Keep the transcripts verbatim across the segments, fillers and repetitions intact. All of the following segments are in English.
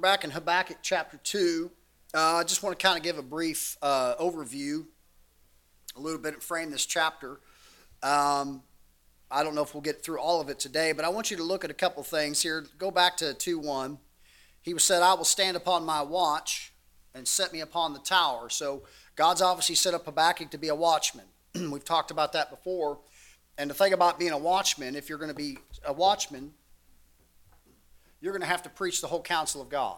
back in Habakkuk chapter two. Uh, I just want to kind of give a brief uh, overview, a little bit, and frame this chapter. Um, I don't know if we'll get through all of it today, but I want you to look at a couple things here. Go back to two one. He said, I will stand upon my watch and set me upon the tower. So God's obviously set up Habakkuk to be a watchman. We've talked about that before. And the thing about being a watchman, if you're going to be a watchman, you're going to have to preach the whole counsel of God.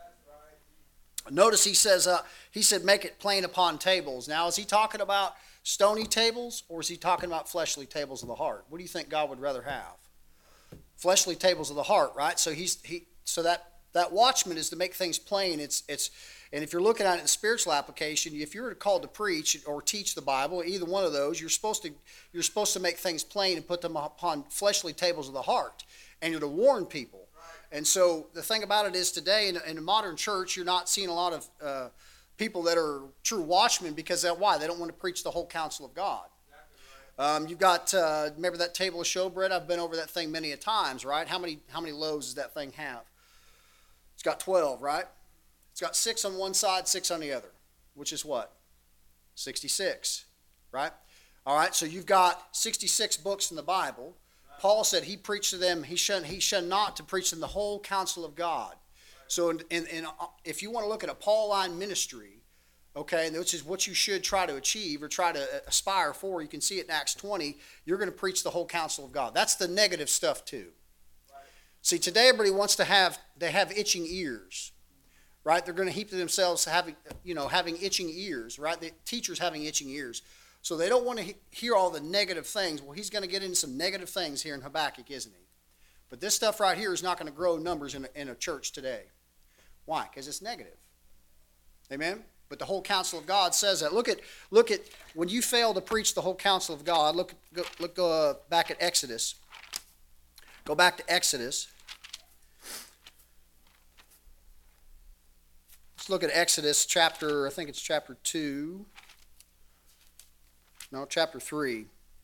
Notice he says, uh, he said, make it plain upon tables. Now, is he talking about stony tables, or is he talking about fleshly tables of the heart? What do you think God would rather have? Fleshly tables of the heart, right? So he's he. So that that watchman is to make things plain. It's it's, and if you're looking at it in spiritual application, if you're called to preach or teach the Bible, either one of those, you're supposed to you're supposed to make things plain and put them upon fleshly tables of the heart, and you're to warn people. And so the thing about it is today in, in a modern church, you're not seeing a lot of uh, people that are true watchmen because that why? They don't want to preach the whole counsel of God. Um, you've got, uh, remember that table of showbread? I've been over that thing many a times, right? How many how many loaves does that thing have? It's got twelve, right? It's got six on one side, six on the other, which is what? sixty-six, right? All right, so you've got sixty-six books in the Bible. Paul said he preached to them, he shunned, he shunned not to preach them the whole counsel of God. So in, in, in, if you want to look at a Pauline ministry, okay, which is what you should try to achieve or try to aspire for, you can see it in Acts twenty, you're going to preach the whole counsel of God. That's the negative stuff too. Right. See, today everybody wants to have, they have itching ears, right? They're going to heap to themselves having, you know, having itching ears, right? The teachers having itching ears. So they don't want to he- hear all the negative things. Well, he's going to get into some negative things here in Habakkuk, isn't he? But this stuff right here is not going to grow numbers in a, in a church today. Why? Because it's negative. Amen? But the whole counsel of God says that. Look at, look at when you fail to preach the whole counsel of God, look, go, look uh, back at Exodus. Go back to Exodus. Let's look at Exodus chapter, I think it's chapter two. No, chapter three.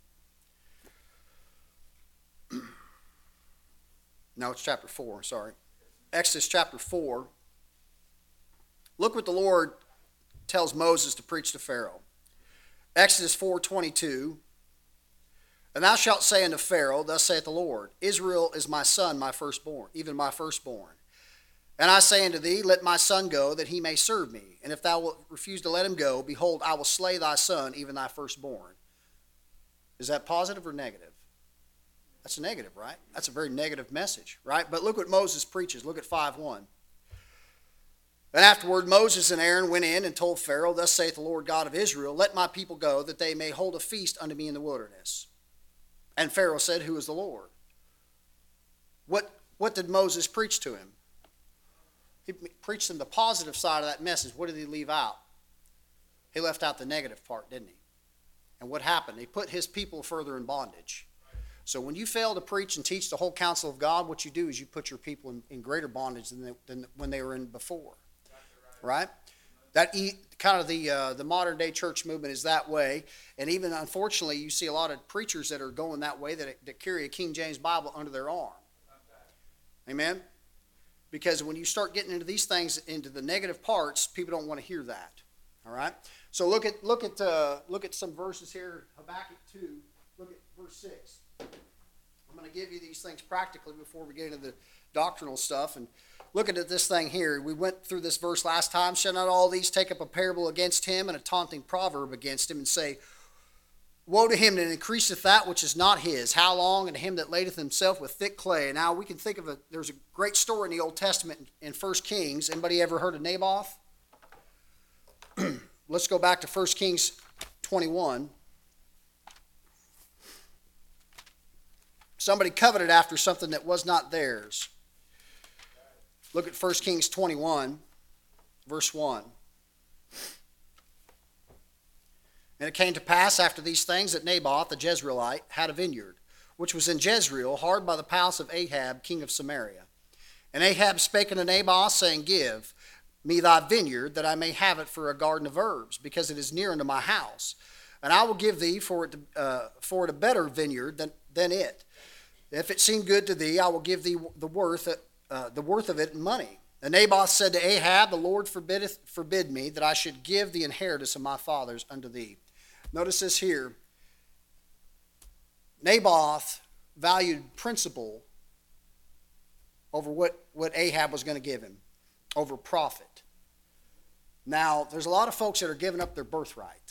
No, it's chapter four, sorry. Exodus chapter four. Look what the Lord tells Moses to preach to Pharaoh. Exodus four twenty-two. And thou shalt say unto Pharaoh, thus saith the Lord, Israel is my son, my firstborn, even my firstborn. And I say unto thee, let my son go, that he may serve me. And if thou wilt refuse to let him go, behold, I will slay thy son, even thy firstborn. Is that positive or negative? That's a negative, right? That's a very negative message, right? But look what Moses preaches. Look at five one. And afterward Moses and Aaron went in and told Pharaoh, thus saith the Lord God of Israel, let my people go, that they may hold a feast unto me in the wilderness. And Pharaoh said, who is the Lord? What, what did Moses preach to him? He preached them the positive side of that message. What did he leave out? He left out the negative part, didn't he? And what happened? He put his people further in bondage. So when you fail to preach and teach the whole counsel of God, what you do is you put your people in, in greater bondage than, they, than when they were in before. Right? That e, kind of the uh, the modern day church movement is that way. And even unfortunately, you see a lot of preachers that are going that way that, that carry a King James Bible under their arm. Amen? Because when you start getting into these things, into the negative parts, people don't want to hear that. All right. So look at look at uh, look at some verses here. Habakkuk two. Look at verse six. I'm going to give you these things practically before we get into the doctrinal stuff. And look at this thing here. We went through this verse last time. Shall not all these take up a parable against him and a taunting proverb against him, and say, woe to him that increaseth that which is not his. How long? And to him that ladeth himself with thick clay. Now we can think of a, there's a great story in the Old Testament in First Kings. Anybody ever heard of Naboth? Let's go back to First Kings twenty-one. Somebody coveted after something that was not theirs. Look at First Kings twenty-one, verse one. And it came to pass after these things that Naboth the Jezreelite had a vineyard, which was in Jezreel, hard by the palace of Ahab, king of Samaria. And Ahab spake unto Naboth, saying, give me thy vineyard, that I may have it for a garden of herbs, because it is near unto my house. And I will give thee for it, uh, for it a better vineyard than, than it. If it seem good to thee, I will give thee the worth, uh, the worth of it in money. And Naboth said to Ahab, the Lord forbiddeth, forbid me that I should give the inheritance of my fathers unto thee. Notice this here. Naboth valued principle over what, what Ahab was going to give him, over profit. Now, there's a lot of folks that are giving up their birthright.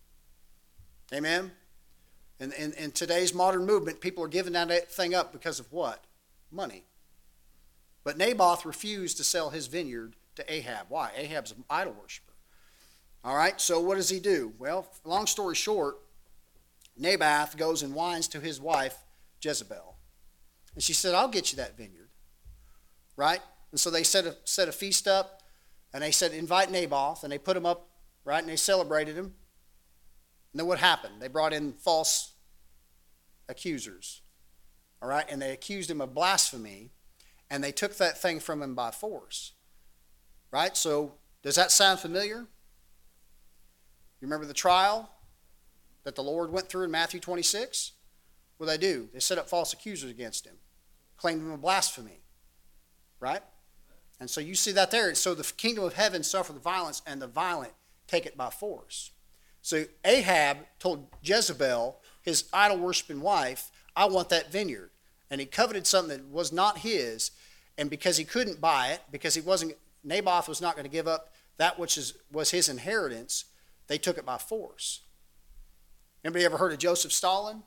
Amen? And in, in today's modern movement, people are giving that thing up because of what? Money. But Naboth refused to sell his vineyard to Ahab. Why? Ahab's an idol worshiper. All right, so what does he do? Well, long story short, Naboth goes and whines to his wife, Jezebel. And she said, I'll get you that vineyard. Right? And so they set a, set a feast up, and they said, invite Naboth, and they put him up, right, and they celebrated him. And then what happened? They brought in false accusers. All right, and they accused him of blasphemy. And they took that thing from him by force. Right? So, does that sound familiar? You remember the trial that the Lord went through in Matthew twenty-six? What did they do? They set up false accusers against him. Claimed him of blasphemy. Right? And so you see that there. So the kingdom of heaven suffer the violence, and the violent take it by force. So Ahab told Jezebel, his idol-worshiping wife, I want that vineyard. And he coveted something that was not his, and because he couldn't buy it, because he wasn't, Naboth was not going to give up that which is, was his inheritance, they took it by force. Anybody ever heard of Joseph Stalin?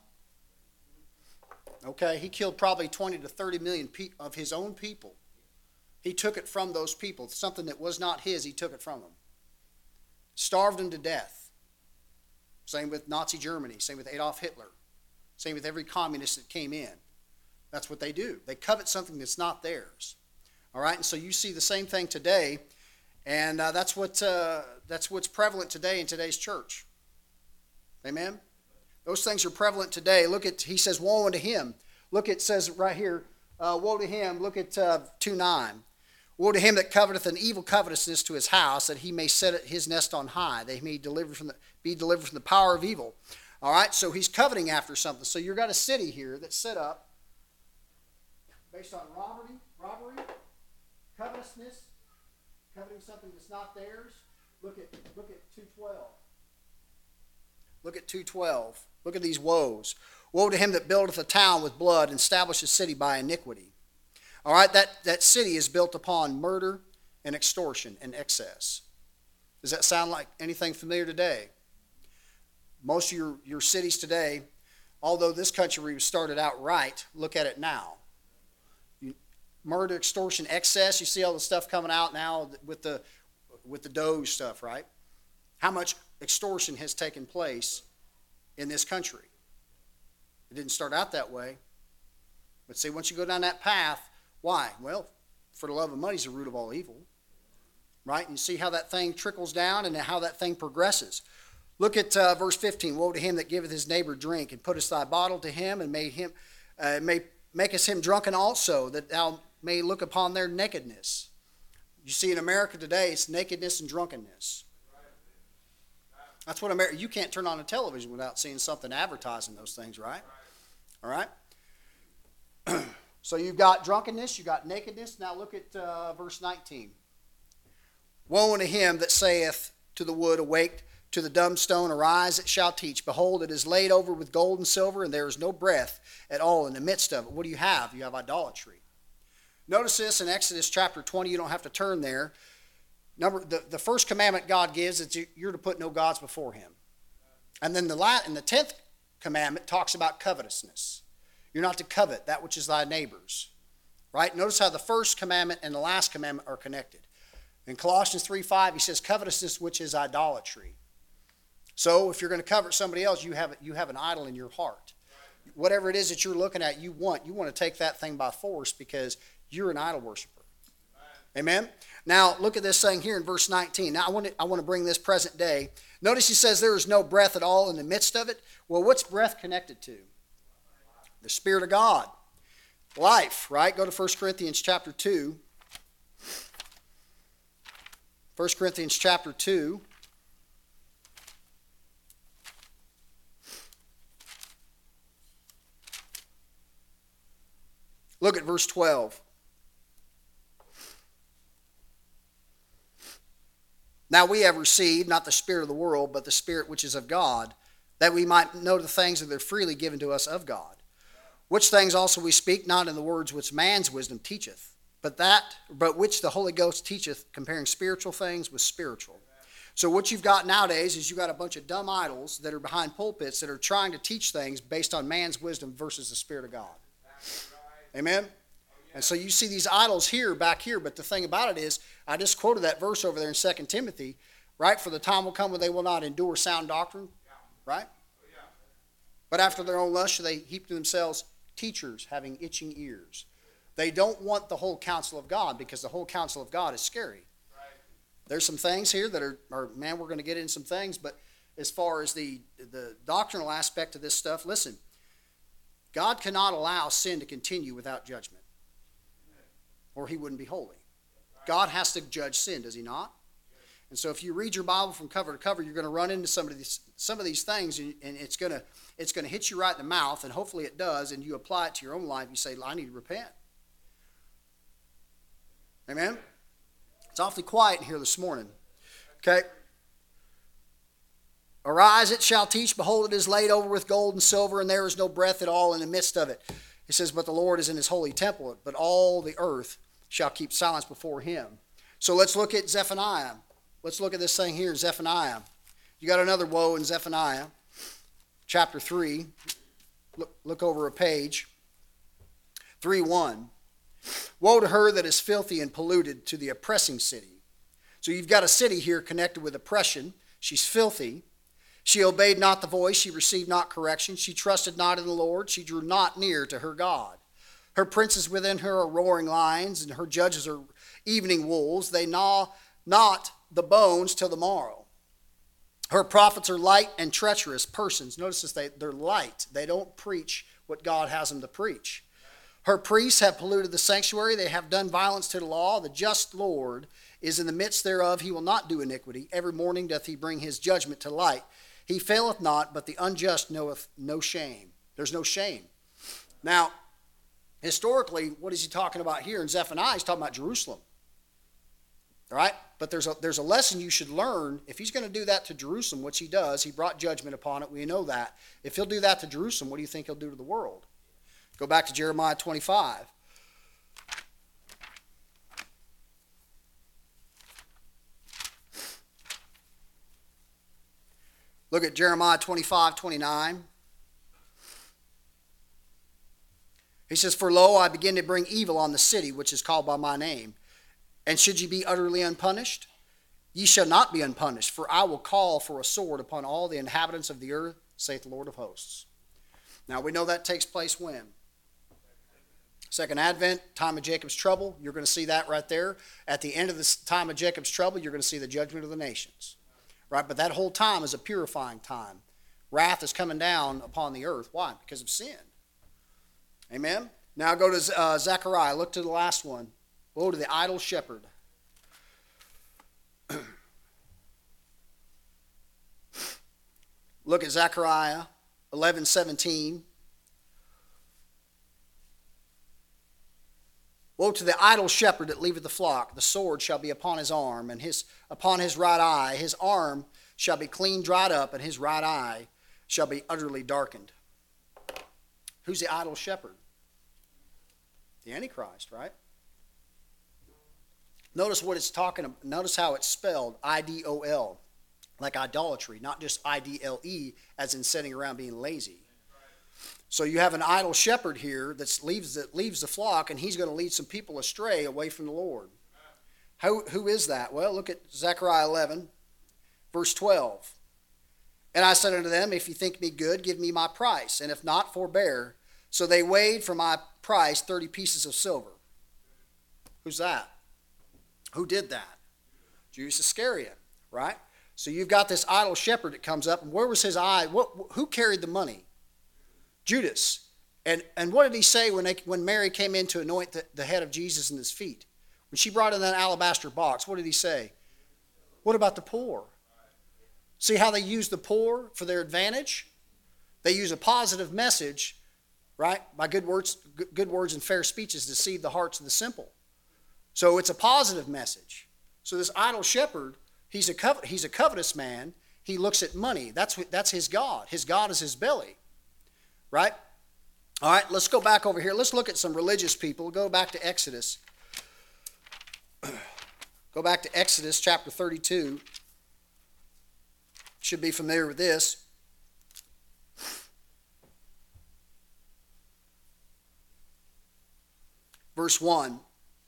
Okay, he killed probably twenty to thirty million pe- of his own people. He took it from those people. Something that was not his, he took it from them. Starved them to death. Same with Nazi Germany, same with Adolf Hitler, same with every communist that came in. That's what they do. They covet something that's not theirs. All right, and so you see the same thing today, and uh, that's what uh, that's what's prevalent today in today's church. Amen. Those things are prevalent today. Look at, he says, woe unto him. Look, it says right here, uh, woe to him. Look at uh, two nine. Woe to him that coveteth an evil covetousness to his house, that he may set his nest on high, that he may deliver from the, be delivered from the power of evil. All right, so he's coveting after something. So you've got a city here that's set up based on robbery, robbery, covetousness, coveting something that's not theirs. Look at look at two twelve. Look at two twelve. Look at these woes. Woe to him that buildeth a town with blood and establisheth a city by iniquity. All right, that, that city is built upon murder and extortion and excess. Does that sound like anything familiar today? Most of your, your cities today, although this country started out right, look at it now. You, murder, extortion, excess, you see all the stuff coming out now with the with the Doge stuff, right? How much extortion has taken place in this country. It didn't start out that way. But see, once you go down that path, why? Well, for the love of money is the root of all evil. Right? And you see how that thing trickles down and how that thing progresses. Look at uh, verse fifteen. Woe to him that giveth his neighbor drink, and puttest thy bottle to him, and made him, uh, may makest him drunken also, that thou may look upon their nakedness. You see in America today, it's nakedness and drunkenness. That's what America, you can't turn on a television without seeing something advertising those things, right? All right? So you've got drunkenness, you've got nakedness. Now look at uh, verse nineteen. Woe unto him that saith to the wood, awake, to the dumb stone, arise, it shall teach. Behold, it is laid over with gold and silver, and there is no breath at all in the midst of it. What do you have? You have idolatry. Notice this in Exodus chapter twenty. You don't have to turn there. Number the, the first commandment God gives is you're to put no gods before him. And then the la- and the tenth commandment talks about covetousness. You're not to covet that which is thy neighbor's. Right? Notice how the first commandment and the last commandment are connected. In Colossians three five, he says, covetousness, which is idolatry. So if you're going to covet somebody else, you have, you have an idol in your heart. Whatever it is that you're looking at, you want, you want to take that thing by force because you're an idol worshiper. Amen? Now, look at this thing here in verse nineteen. Now, I want to, I want to bring this present day. Notice he says there is no breath at all in the midst of it. Well, what's breath connected to? The Spirit of God. Life, right? Go to First Corinthians chapter two. First Corinthians chapter two. Look at verse twelve. Now we have received not the spirit of the world, but the Spirit which is of God, that we might know the things that are freely given to us of God. Which things also we speak, not in the words which man's wisdom teacheth, but that, but which the Holy Ghost teacheth, comparing spiritual things with spiritual. So what you've got nowadays is you've got a bunch of dumb idols that are behind pulpits that are trying to teach things based on man's wisdom versus the Spirit of God. Amen? And so you see these idols here, back here, but the thing about it is, I just quoted that verse over there in Second Timothy, right? For the time will come when they will not endure sound doctrine, right? But after their own lust shall they heap to themselves teachers having itching ears. They don't want the whole counsel of God because the whole counsel of God is scary. There's some things here that are, are man, we're going to get into some things, but as far as the, the doctrinal aspect of this stuff, listen, God cannot allow sin to continue without judgment, or he wouldn't be holy. God has to judge sin, does he not? And so if you read your Bible from cover to cover, you're going to run into some of these some of these things, and, and it's going to it's going to hit you right in the mouth, and hopefully it does, and you apply it to your own life. You say, I need to repent. Amen? It's awfully quiet in here this morning. Okay? Arise, it shall teach. Behold, it is laid over with gold and silver, and there is no breath at all in the midst of it. It says, but the Lord is in his holy temple, but all the earth shall keep silence before him. So let's look at Zephaniah. Let's look at this thing here in Zephaniah. You got another woe in Zephaniah, chapter three. Look, look over a page. three one. Woe to her that is filthy and polluted, to the oppressing city. So you've got a city here connected with oppression. She's filthy. She obeyed not the voice. She received not correction. She trusted not in the Lord. She drew not near to her God. Her princes within her are roaring lions, and her judges are evening wolves. They gnaw not the bones till the morrow. Her prophets are light and treacherous persons. Notice this, they, they're light. They don't preach what God has them to preach. Her priests have polluted the sanctuary. They have done violence to the law. The just Lord is in the midst thereof. He will not do iniquity. Every morning doth he bring his judgment to light. He faileth not, but the unjust knoweth no shame. There's no shame. Now, historically, what is he talking about here in Zephaniah? He's talking about Jerusalem. All right? But there's a, there's a lesson you should learn. If he's going to do that to Jerusalem, which he does, he brought judgment upon it. We know that. If he'll do that to Jerusalem, what do you think he'll do to the world? Go back to Jeremiah twenty-five. Look at Jeremiah twenty-five, twenty-nine. He says, for lo, I begin to bring evil on the city which is called by my name. And should ye be utterly unpunished? Ye shall not be unpunished, for I will call for a sword upon all the inhabitants of the earth, saith the Lord of hosts. Now we know that takes place when? Second Advent, time of Jacob's trouble. You're going to see that right there. At the end of the time of Jacob's trouble, you're going to see the judgment of the nations. Right? But that whole time is a purifying time. Wrath is coming down upon the earth. Why? Because of sin. Amen? Now go to uh, Zechariah. Look to the last one. Woe to the idle shepherd. Look at Zechariah eleven seventeen. Woe to the idle shepherd that leaveth the flock. The sword shall be upon his arm, and his upon his right eye. His arm shall be clean dried up, and his right eye shall be utterly darkened. Who's the idle shepherd? The Antichrist, right? Notice what it's talking about. Notice how it's spelled, I D O L, like idolatry, not just I D L E, as in sitting around being lazy. So you have an idle shepherd here that leaves the, leaves the flock, and he's going to lead some people astray away from the Lord. How, who is that? Well, look at Zechariah eleven, verse twelve. And I said unto them, if you think me good, give me my price, and if not, forbear. So they weighed for my price thirty pieces of silver. Who's that? Who did that? Judas Iscariot, right? So you've got this idle shepherd that comes up, and where was his eye? What, who carried the money? Judas. And and what did he say when they, when Mary came in to anoint the, the head of Jesus and his feet? When she brought in that alabaster box, what did he say? What about the poor? See how they use the poor for their advantage? They use a positive message, right? By good words, good words and fair speeches deceive the hearts of the simple. So it's a positive message. So this idle shepherd He's a, covet, he's a covetous man. He looks at money. That's, that's his God. His God is his belly. Right? All right, let's go back over here. Let's look at some religious people. Go back to Exodus. Go back to Exodus chapter thirty-two. Should be familiar with this. Verse one.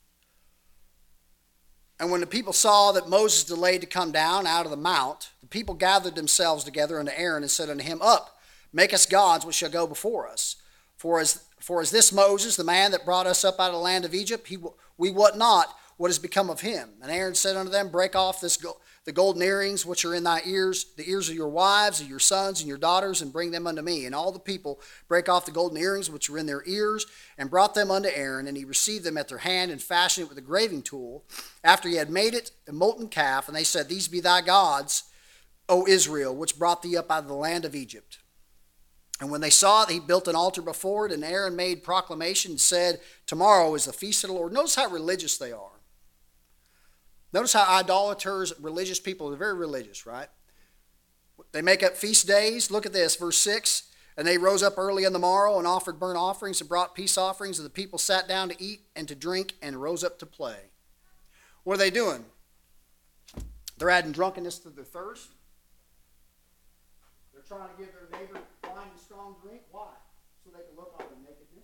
And when the people saw that Moses delayed to come down out of the mount, the people gathered themselves together unto Aaron and said unto him, Up, make us gods which shall go before us. For as, for as this Moses, the man that brought us up out of the land of Egypt, he, we wot not what has become of him. And Aaron said unto them, Break off this go- the golden earrings which are in thy ears, the ears of your wives, of your sons, and your daughters, and bring them unto me. And all the people brake off the golden earrings which were in their ears, and brought them unto Aaron. And he received them at their hand, and fashioned it with a graving tool, after he had made it a molten calf. And they said, These be thy gods, O Israel, which brought thee up out of the land of Egypt. And when they saw it, he built an altar before it, and Aaron made proclamation and said, Tomorrow is the feast of the Lord. Notice how religious they are. Notice how idolaters, religious people, are very religious, right? They make up feast days. Look at this, verse six. And they rose up early in the morrow and offered burnt offerings and brought peace offerings. And the people sat down to eat and to drink and rose up to play. What are they doing? They're adding drunkenness to their thirst. They're trying to give their neighbor wine and strong drink. Why? So they can look on their nakedness.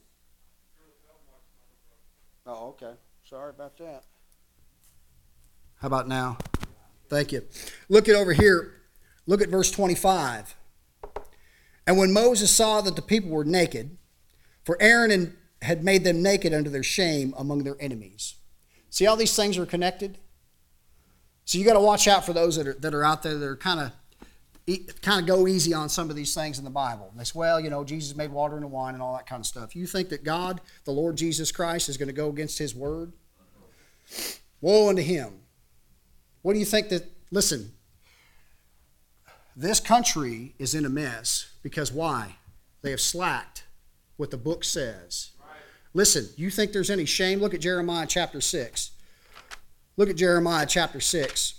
Oh, okay. Sorry about that. How about now? Thank you. Look at over here. Look at verse twenty-five. And when Moses saw that the people were naked, for Aaron had made them naked unto their shame among their enemies. See how these things are connected? So you got to watch out for those that are, that are out there that are kind of kind of go easy on some of these things in the Bible. And they say, well, you know, Jesus made water into wine and all that kind of stuff. You think that God, the Lord Jesus Christ, is going to go against his word? Woe unto him. What do you think that, listen, this country is in a mess because why? They have slacked what the book says. Right. Listen, you think there's any shame? Look at Jeremiah chapter six. Look at Jeremiah chapter six.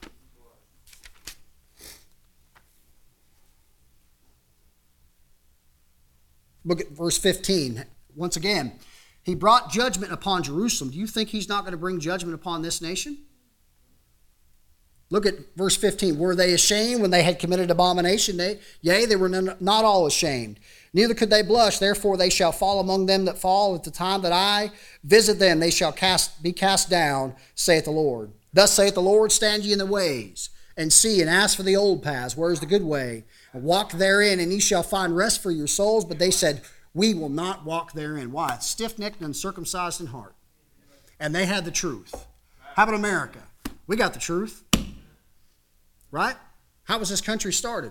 Look at verse fifteen. Once again, he brought judgment upon Jerusalem. Do you think he's not going to bring judgment upon this nation? Look at verse fifteen. Were they ashamed when they had committed abomination? They, yea, they were not all ashamed. Neither could they blush. Therefore they shall fall among them that fall. At the time that I visit them, they shall cast, be cast down, saith the Lord. Thus saith the Lord, stand ye in the ways, and see, and ask for the old paths. Where is the good way? And walk therein, and ye shall find rest for your souls. But they said, we will not walk therein. Why? Stiff-necked and uncircumcised in heart. And they had the truth. How about America? We got the truth. Right? How was this country started?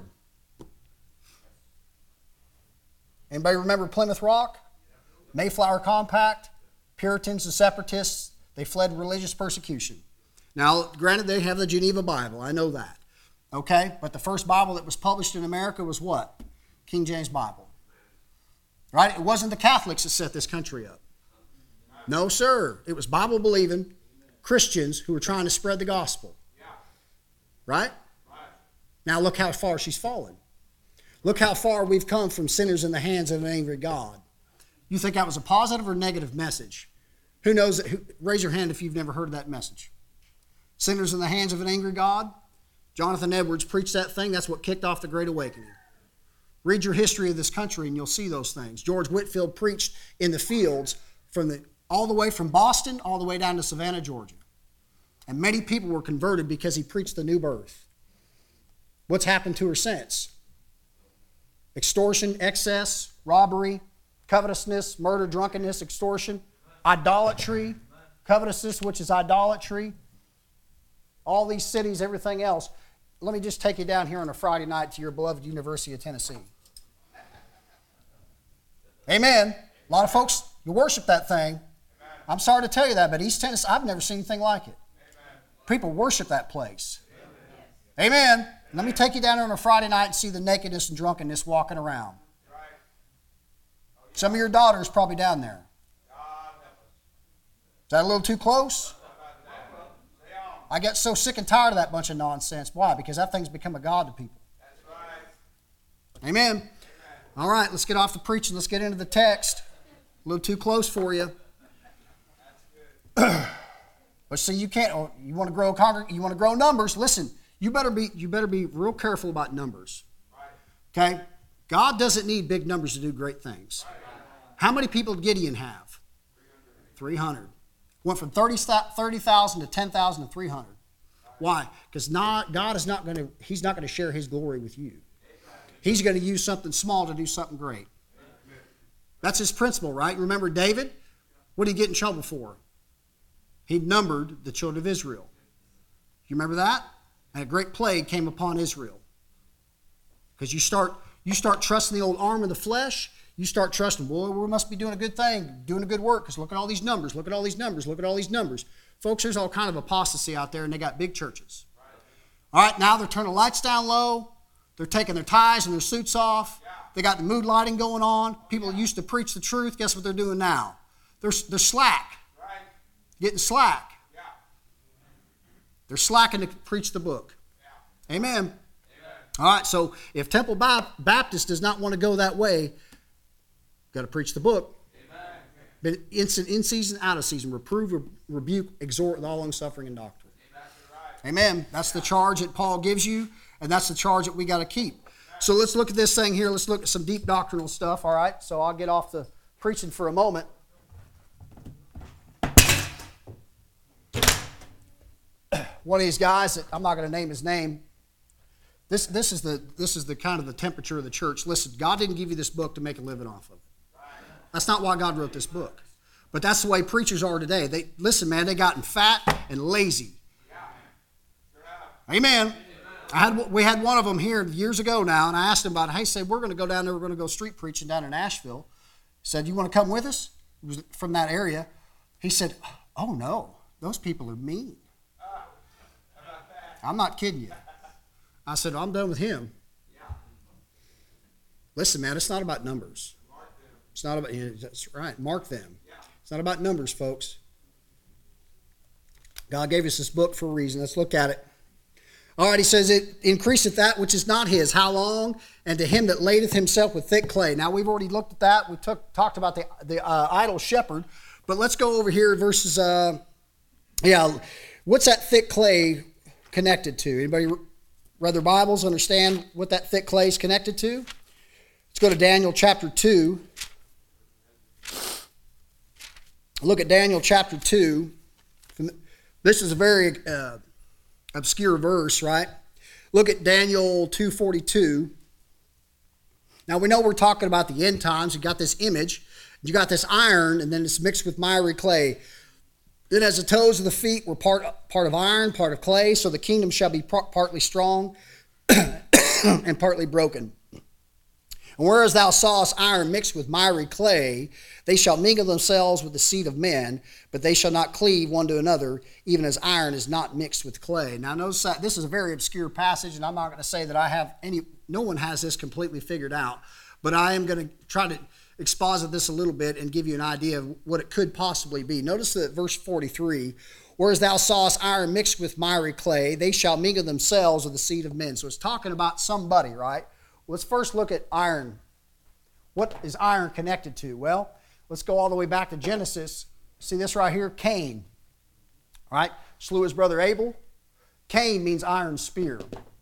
Anybody remember Plymouth Rock? Mayflower Compact? Puritans and separatists, they fled religious persecution. Now, granted, they have the Geneva Bible. I know that. Okay? But the first Bible that was published in America was what? King James Bible. Right? It wasn't the Catholics that set this country up. No, sir. It was Bible-believing Christians who were trying to spread the gospel. Right? Now look how far she's fallen. Look how far we've come from sinners in the hands of an angry God. You think that was a positive or negative message? Who knows? Who, raise your hand if you've never heard that message. Sinners in the hands of an angry God? Jonathan Edwards preached that thing. That's what kicked off the Great Awakening. Read your history of this country and you'll see those things. George Whitefield preached in the fields from the, all the way from Boston all the way down to Savannah, Georgia. And many people were converted because he preached the new birth. What's happened to her since? Extortion, excess, robbery, covetousness, murder, drunkenness, extortion, idolatry, covetousness, which is idolatry. All these cities, everything else. Let me just take you down here on a Friday night to your beloved University of Tennessee. Amen. A lot of folks, you worship that thing. I'm sorry to tell you that, but East Tennessee, I've never seen anything like it. People worship that place. Amen. Let me take you down there on a Friday night and see the nakedness and drunkenness walking around. Some of your daughters probably down there. Is that a little too close? I get so sick and tired of that bunch of nonsense. Why? Because that thing's become a god to people. That's right. Amen. Amen. All right, let's get off the preaching. Let's get into the text. A little too close for you. That's good. But see, you can't. Oh, you want to grow congreg- You want to grow numbers. Listen, you better be. You better be real careful about numbers. Right. Okay. God doesn't need big numbers to do great things. Right. How many people did Gideon have? Three hundred. Went from thirty thousand to ten thousand to three hundred. Why? Because God is not going to. He's not going to share His glory with you. He's going to use something small to do something great. That's His principle, right? Remember David? What did he get in trouble for? He numbered the children of Israel. You remember that? And a great plague came upon Israel. Because you start, you start trusting the old arm of the flesh. You start trusting, boy, we must be doing a good thing, doing a good work, because look at all these numbers, look at all these numbers, look at all these numbers. Folks, there's all kind of apostasy out there, and they got big churches. All right, now they're turning the lights down low. They're taking their ties and their suits off. They got the mood lighting going on. People used to preach the truth. Guess what they're doing now? They're, they're slack. Right. Getting slack. Yeah. They're slacking to preach the book. Yeah. Amen. Amen. All right, so if Temple Baptist does not want to go that way, got to preach the book. Amen. But in, in season, out of season, reprove, rebuke, exhort with all long suffering and doctrine. Right. Amen. That's the charge that Paul gives you, and that's the charge that we got to keep. So let's look at this thing here. Let's look at some deep doctrinal stuff, all right? So I'll get off the preaching for a moment. One of these guys, that I'm not going to name his name, this, this, is the, this is the kind of the temperature of the church. Listen, God didn't give you this book to make a living off of it. That's not why God wrote this book. But that's the way preachers are today. They listen, man, they gotten fat and lazy. Amen. I had we had one of them here years ago now, and I asked him about it. Hey, said we're going to go down there. We're going to go street preaching down in Nashville. He said, you want to come with us? He was from that area. He said, oh no, those people are mean. I'm not kidding you. I said, I'm done with him. Listen, man, it's not about numbers. It's not about, that's right, mark them. It's not about numbers, folks. God gave us this book for a reason. Let's look at it. All right, he says, it increaseth that which is not his. How long? And to him that ladeth himself with thick clay. Now, we've already looked at that. We took, talked about the, the uh, idle shepherd. But let's go over here verses, uh, yeah, what's that thick clay connected to? Anybody read their Bibles, understand what that thick clay is connected to? Let's go to Daniel chapter two. Look at Daniel chapter two. This is a very uh, obscure verse, right? Look at Daniel two forty-two. Now we know we're talking about the end times. You got this image. You got this iron, and then it's mixed with miry clay. Then as the toes of the feet were part, part of iron, part of clay, so the kingdom shall be par- partly strong and partly broken. And whereas thou sawest iron mixed with miry clay, they shall mingle themselves with the seed of men, but they shall not cleave one to another, even as iron is not mixed with clay. Now notice that this is a very obscure passage, and I'm not going to say that I have any, no one has this completely figured out, but I am going to try to exposit this a little bit and give you an idea of what it could possibly be. Notice that verse forty-three, whereas thou sawest iron mixed with miry clay, they shall mingle themselves with the seed of men. So it's talking about somebody, right? Let's first look at iron. What is iron connected to? Well, let's go all the way back to Genesis. See this right here? Cain. All right? Slew his brother Abel. Cain means iron spear.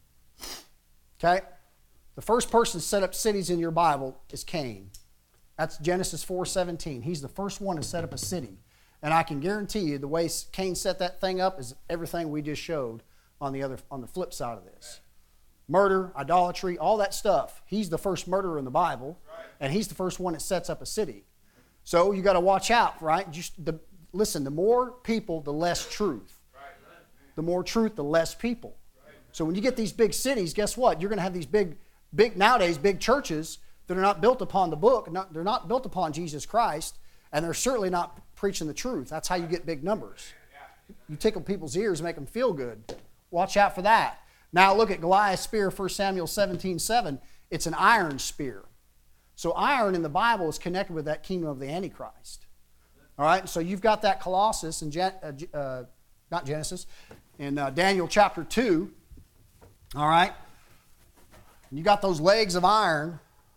Okay? The first person to set up cities in your Bible is Cain. That's Genesis four seventeen. He's the first one to set up a city. And I can guarantee you the way Cain set that thing up is everything we just showed on the other on the flip side of this. Murder, idolatry, all that stuff. He's the first murderer in the Bible, and he's the first one that sets up a city. So you got to watch out, right? Just the, listen, the more people, the less truth. The more truth, the less people. So when you get these big cities, guess what? You're going to have these big, big nowadays, big churches that are not built upon the book. Not, they're not built upon Jesus Christ, and they're certainly not preaching the truth. That's how you get big numbers. You tickle people's ears, make them feel good. Watch out for that. Now look at Goliath's spear, First Samuel seventeen seven. It's an iron spear. So iron in the Bible is connected with that kingdom of the Antichrist. All right, so you've got that Colossus in Gen, uh, uh, not Genesis, in uh, Daniel chapter two. All right. You got those legs of iron.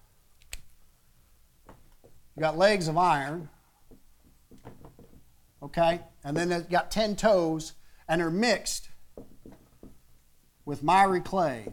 You got legs of iron. Okay. And then they've got ten toes, and they're mixed with miry clay.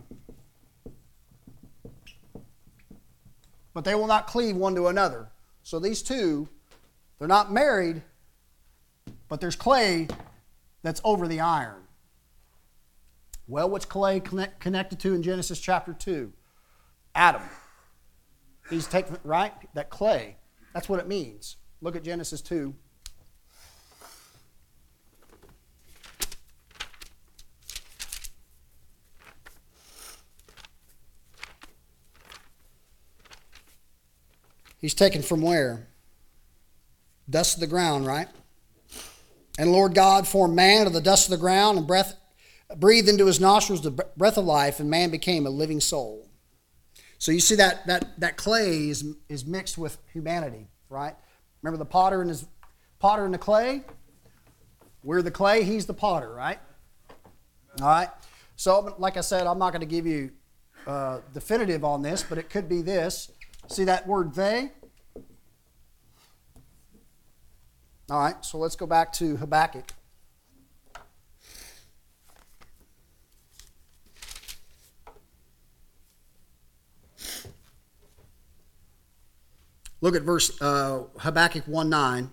But they will not cleave one to another. So these two, they're not married, but there's clay that's over the iron. Well, what's clay connect, connected to in Genesis chapter two? Adam. He's taken, right? That clay. That's what it means. Look at Genesis two. He's taken from where? Dust of the ground, right? And Lord God formed man out of the dust of the ground and breath, breathed into his nostrils the breath of life, and man became a living soul. So you see that that that clay is, is mixed with humanity, right? Remember the potter and his potter and the clay? We're the clay, he's the potter, right? All right. So like I said, I'm not going to give you uh, definitive on this, but it could be this. See that word they? All right, so let's go back to Habakkuk. Look at verse uh, Habakkuk one nine.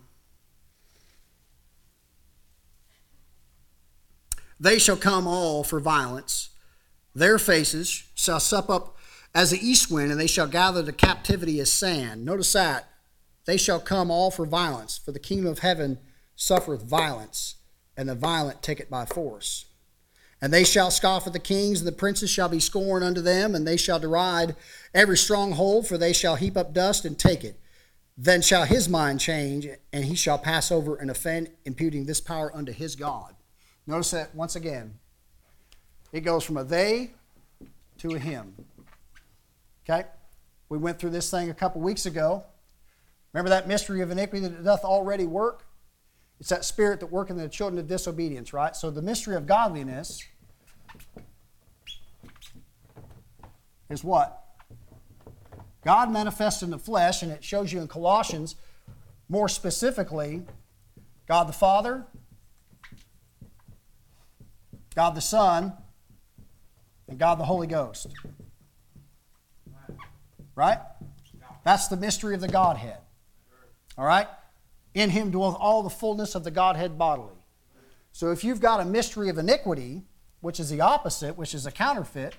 They shall come all for violence. Their faces shall sup up as the east wind, and they shall gather the captivity as sand. Notice that. They shall come all for violence, for the kingdom of heaven suffereth violence, and the violent take it by force. And they shall scoff at the kings, and the princes shall be scorned unto them, and they shall deride every stronghold, for they shall heap up dust and take it. Then shall his mind change, and he shall pass over and offend, imputing this power unto his God. Notice that once again. It goes from a they to a him. Okay? We went through this thing a couple weeks ago. Remember that mystery of iniquity that doth already work? It's that spirit that worketh in the children of disobedience, right? So the mystery of godliness is what? God manifests in the flesh, and it shows you in Colossians, more specifically, God the Father, God the Son, and God the Holy Ghost. Right? That's the mystery of the Godhead. All right? In him dwelleth all the fullness of the Godhead bodily. So if you've got a mystery of iniquity, which is the opposite, which is a counterfeit,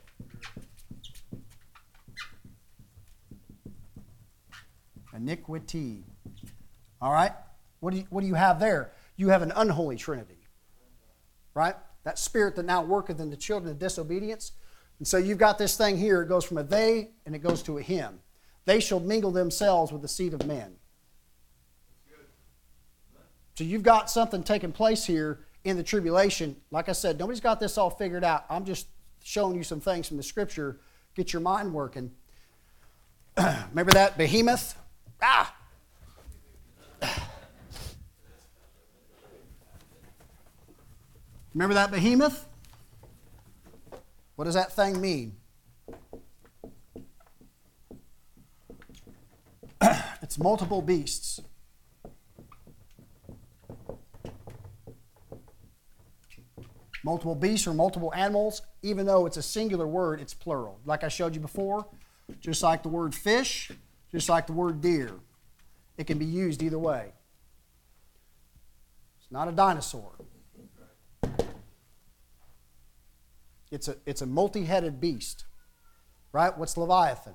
iniquity. All right? What do you, what do you have there? You have an unholy trinity. Right? That spirit that now worketh in the children of disobedience. And so you've got this thing here. It goes from a they and it goes to a him. They shall mingle themselves with the seed of men. So you've got something taking place here in the tribulation. Like I said, nobody's got this all figured out. I'm just showing you some things from the Scripture. Get your mind working. Remember that behemoth? Ah! Remember that behemoth? What does that thing mean? It's multiple beasts. Multiple beasts or multiple animals, even though it's a singular word, it's plural. Like I showed you before, just like the word fish, just like the word deer. It can be used either way. It's not a dinosaur. It's a, it's a multi-headed beast. Right? What's Leviathan?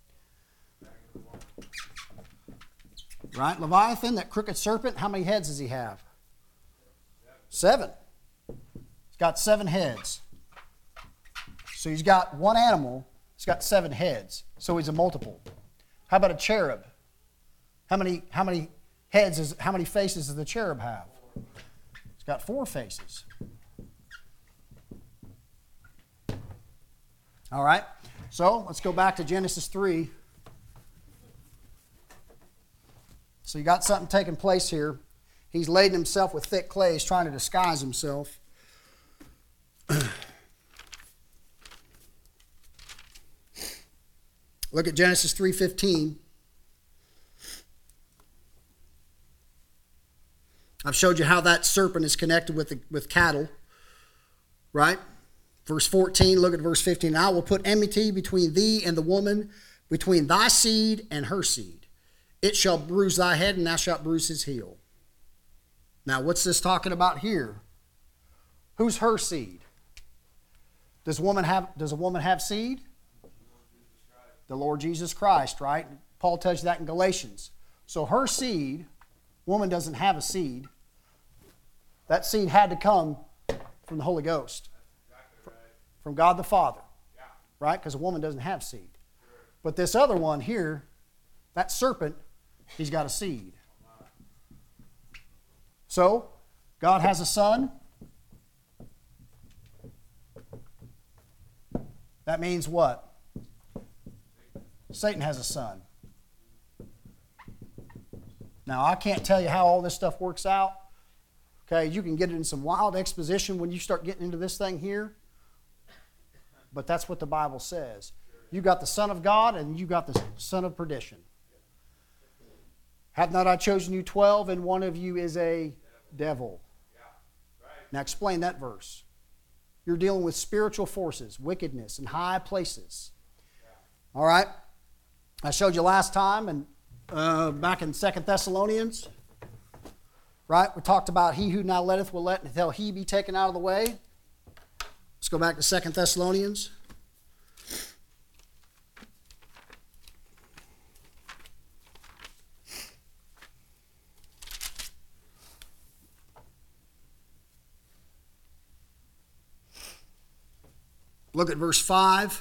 Right? Leviathan, that crooked serpent, how many heads does he have? Seven. He's got seven heads. So he's got one animal, he's got seven heads. So he's a multiple. How about a cherub? How many, how many heads, is, how many faces does the cherub have? It's got four faces. All right, so let's go back to Genesis three. So you got something taking place here. He's laden himself with thick clay. He's trying to disguise himself. Look at Genesis three fifteen. I've showed you how that serpent is connected with the, with cattle, right? Verse fourteen, look at verse fifteen. I will put enmity between thee and the woman, between thy seed and her seed. It shall bruise thy head, and thou shalt bruise his heel. Now, what's this talking about here? Who's her seed? Does a woman have, does a woman have seed? The Lord Jesus Christ, right? Paul tells you that in Galatians. So her seed, woman doesn't have a seed. That seed had to come from the Holy Ghost. From God the Father. Right? Because a woman doesn't have seed. But this other one here, that serpent, he's got a seed. So, God has a son. That means what? Satan has a son. Now, I can't tell you how all this stuff works out. Okay, you can get it in some wild exposition when you start getting into this thing here. But that's what the Bible says. You got the Son of God and you got the son of perdition. Have not I chosen you twelve, and one of you is a devil? Now explain that verse. You're dealing with spiritual forces, wickedness in high places. All right? I showed you last time, and uh, back in Second Thessalonians, right? We talked about he who now letteth will let until he be taken out of the way. Let's go back to Second Thessalonians. Look at verse five.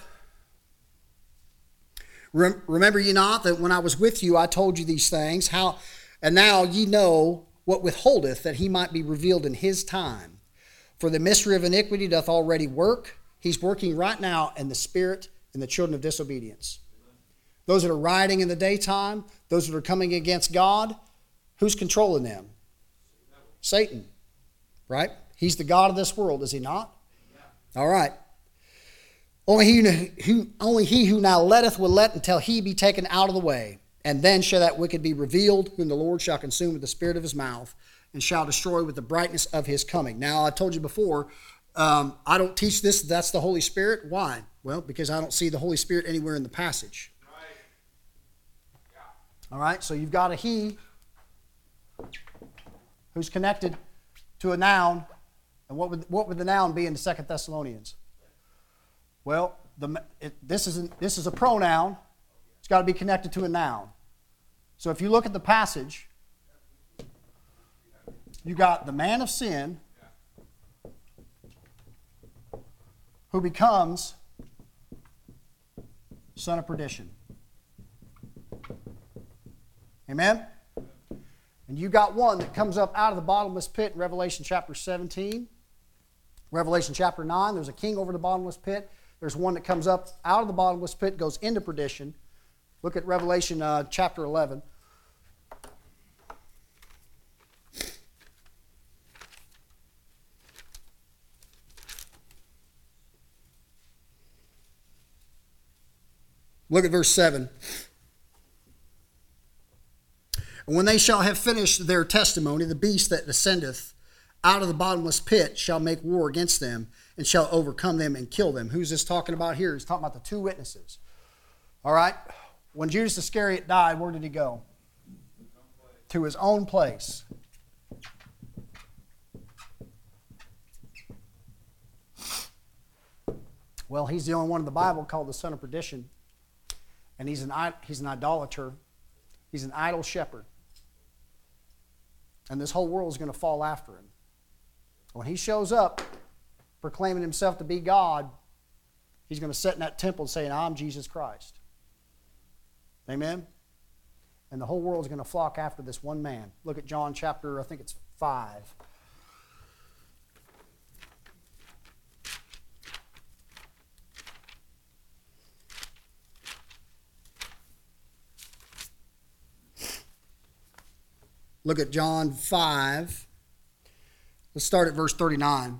Remember ye not that when I was with you I told you these things, how, and now ye know what withholdeth, that he might be revealed in his time. For the mystery of iniquity doth already work. He's working right now in the spirit and the children of disobedience. Those that are rioting in the daytime, those that are coming against God, who's controlling them? Satan, right? He's the god of this world, is he not? All right. Only he, who, only he who now letteth will let until he be taken out of the way. And then shall that wicked be revealed, whom the Lord shall consume with the spirit of his mouth, and shall destroy with the brightness of his coming. Now, I told you before, um, I don't teach this, that's the Holy Spirit. Why? Well, because I don't see the Holy Spirit anywhere in the passage. Right. Yeah. All right, so you've got a he who's connected to a noun. And what would, what would the noun be in the Second Thessalonians? Well, the, it, this, is an, this is a pronoun. It's got to be connected to a noun. So if you look at the passage, you got the man of sin who becomes son of perdition. Amen? And you got one that comes up out of the bottomless pit in Revelation chapter seventeen. Revelation chapter nine, there's a king over the bottomless pit. There's one that comes up out of the bottomless pit, goes into perdition. Look at Revelation uh, chapter eleven. Look at verse seven. And when they shall have finished their testimony, the beast that ascendeth out of the bottomless pit shall make war against them, and shall overcome them and kill them. Who's this talking about here? He's talking about the two witnesses. All right? When Judas Iscariot died, where did he go? To his own place. Well, he's the only one in the Bible called the son of perdition. And he's an, he's an idolater. He's an idol shepherd. And this whole world is going to fall after him. When he shows up proclaiming himself to be God, he's going to sit in that temple saying, I'm Jesus Christ. Amen? And the whole world is going to flock after this one man. Look at John chapter, I think it's five. Look at John five. Let's start at verse thirty-nine.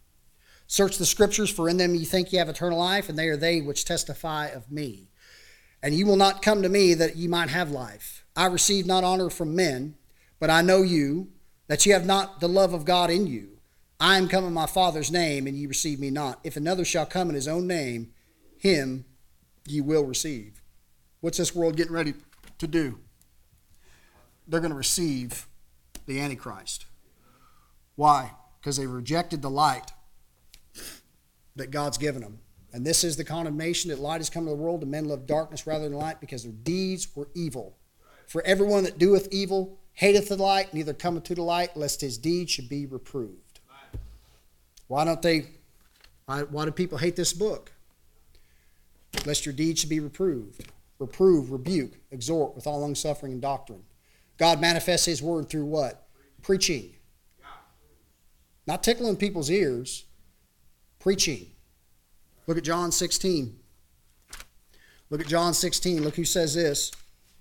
Search the scriptures, for in them ye think ye have eternal life, and they are they which testify of me. And you will not come to me that ye might have life. I receive not honor from men, but I know you, that ye have not the love of God in you. I am come in my Father's name, and ye receive me not. If another shall come in his own name, him ye will receive. What's this world getting ready to do? They're going to receive the Antichrist. Why? Because they rejected the light that God's given them. And this is the condemnation, that light is come to the world, and men love darkness rather than light, because their deeds were evil. For everyone that doeth evil hateth the light, neither cometh to the light, lest his deeds should be reproved. Why don't they, why, why do people hate this book? Lest your deeds should be reproved. Reprove, rebuke, exhort with all longsuffering and doctrine. God manifests his word through what? Preaching. Not tickling people's ears. Preaching. Look at John sixteen. Look at John sixteen. Look who says this.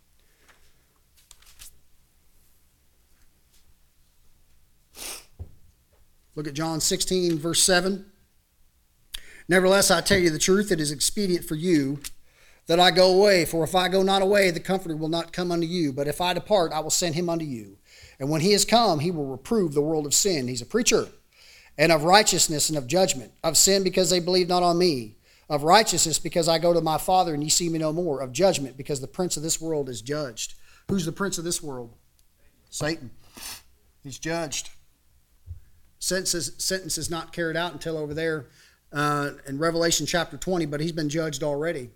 Look at John sixteen, verse seven. Nevertheless, I tell you the truth, it is expedient for you that I go away. For if I go not away, the Comforter will not come unto you. But if I depart, I will send him unto you. And when he is come, he will reprove the world of sin. He's a preacher. And of righteousness and of judgment. Of sin, because they believe not on me. Of righteousness, because I go to my Father and ye see me no more. Of judgment, because the prince of this world is judged. Who's the prince of this world? Satan. He's judged. Sentence, sentence is not carried out until over there uh, in Revelation chapter twenty, but he's been judged already.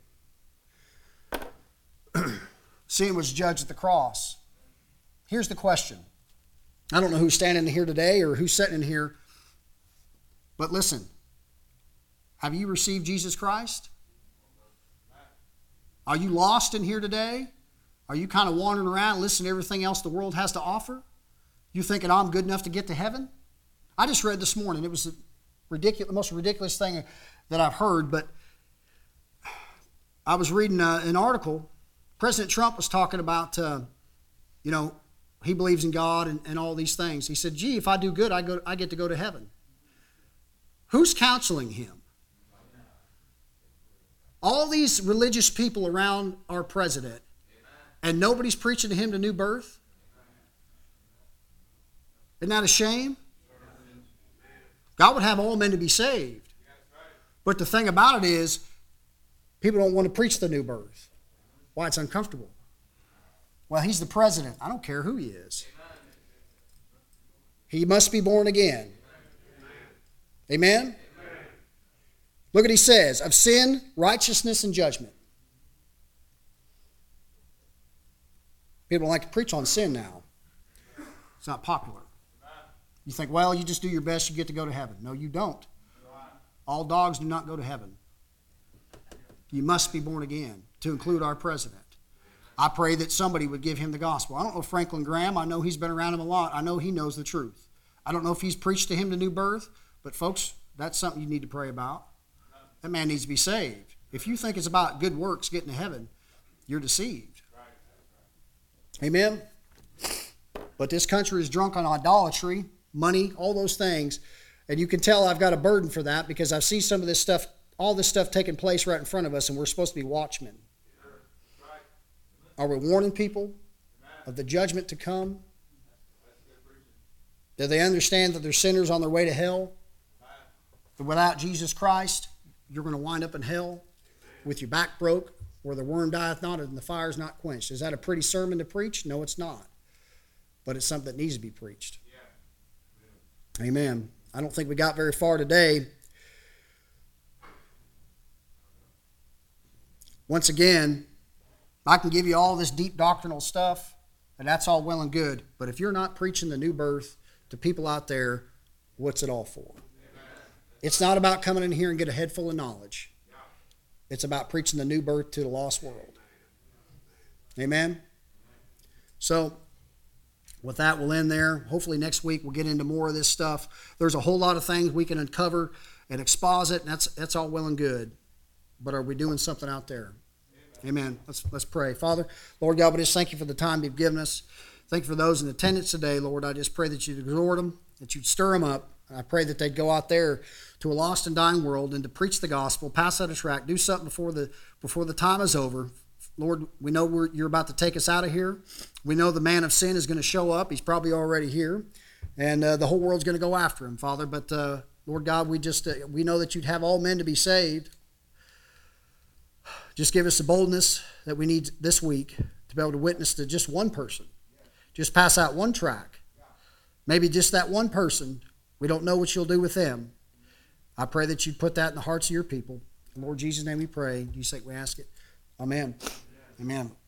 Sin was judged at the cross. Here's the question. I don't know who's standing here today or who's sitting in here, but listen. Have you received Jesus Christ? Are you lost in here today? Are you kind of wandering around listening to everything else the world has to offer? You thinking I'm good enough to get to heaven? I just read this morning. It was the ridiculous, the most ridiculous thing that I've heard, but I was reading uh, an article. President Trump was talking about, uh, you know, he believes in God and, and all these things. He said, gee, if I do good, I, go, I get to go to heaven. Who's counseling him? All these religious people around our president, and nobody's preaching to him the new birth? Isn't that a shame? God would have all men to be saved. But the thing about it is, people don't want to preach the new birth. Why? It's uncomfortable. Well, he's the president. I don't care who he is. He must be born again. Amen? Look what he says. Of sin, righteousness, and judgment. People don't like to preach on sin now. It's not popular. You think, well, you just do your best, you get to go to heaven. No, you don't. All dogs do not go to heaven. You must be born again, to include our president. I pray that somebody would give him the gospel. I don't know Franklin Graham. I know he's been around him a lot. I know he knows the truth. I don't know if he's preached to him the new birth, but folks, that's something you need to pray about. That man needs to be saved. If you think it's about good works getting to heaven, you're deceived. Amen? But this country is drunk on idolatry, money, all those things. And you can tell I've got a burden for that because I see some of this stuff, all this stuff taking place right in front of us, and we're supposed to be watchmen. Are we warning people of the judgment to come? Do they understand that they're sinners on their way to hell? That without Jesus Christ, you're going to wind up in hell with your back broke, where the worm dieth not and the fire is not quenched. Is that a pretty sermon to preach? No, it's not. But it's something that needs to be preached. Yeah. Amen. I don't think we got very far today. Once again, I can give you all this deep doctrinal stuff, and that's all well and good. But if you're not preaching the new birth to people out there, what's it all for? It's not about coming in here and get a head full of knowledge. It's about preaching the new birth to the lost world. Amen? So, with that, we'll end there. Hopefully next week we'll get into more of this stuff. There's a whole lot of things we can uncover and exposit, and that's that's all well and good. But are we doing something out there? Amen. Let's let's pray. Father, Lord God, we just thank you for the time you've given us. Thank you for those in attendance today, Lord. I just pray that you'd exhort them, that you'd stir them up. I pray that they'd go out there to a lost and dying world and to preach the gospel, pass out a tract, do something before the before the time is over. Lord, we know we're, you're about to take us out of here. We know the man of sin is going to show up. He's probably already here. And uh, the whole world's going to go after him, Father. But, uh, Lord God, we just uh, we know that you'd have all men to be saved. Just give us the boldness that we need this week to be able to witness to just one person. Just pass out one track. Maybe just that one person. We don't know what you'll do with them. I pray that you'd put that in the hearts of your people. In Lord Jesus' name we pray. In Jesus' sake we ask it. Amen. Amen.